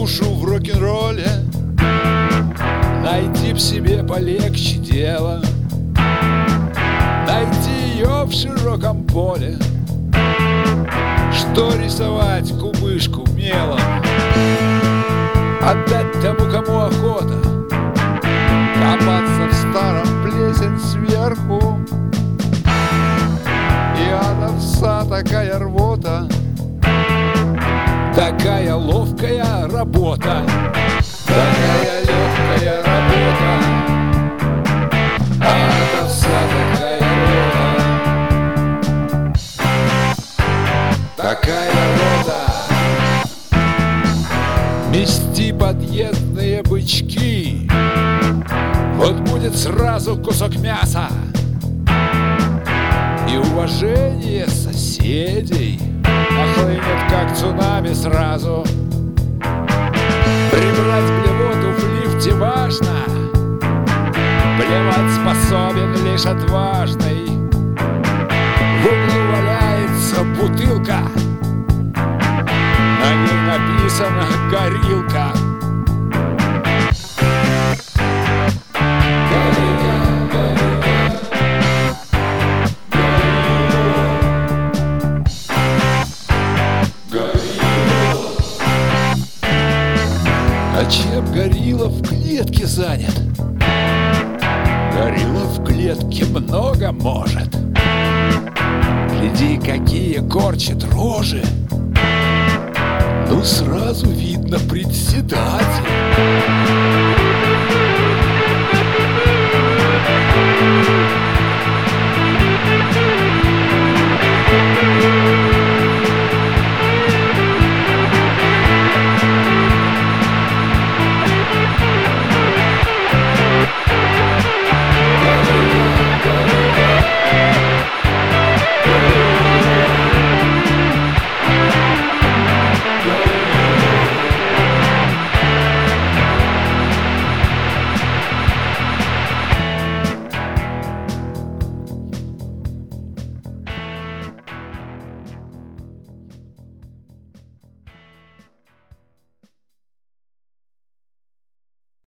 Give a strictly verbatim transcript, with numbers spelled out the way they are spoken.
душу в рок-н-ролле, найти в себе полегче дело, найти ее в широком поле, что рисовать кубышку мелом, отдать тому, кому охота, копаться в старом плесень сверху. И от овса такая рвота, такая ловкая работа, такая легкая работа, а от овса такая рвота, такая работа. Мести подъездные бычки, вот будет сразу кусок мяса и уважение соседей нахлынет, как цунами сразу. Прибрать блевоту в лифте важно, блевать способен лишь отважный. В углу валяется бутылка, на ней написано «Горилка». А чем горилла в клетке занят? Горилла в клетке много может. Гляди, какие корчит рожи. Ну, сразу видно председатель.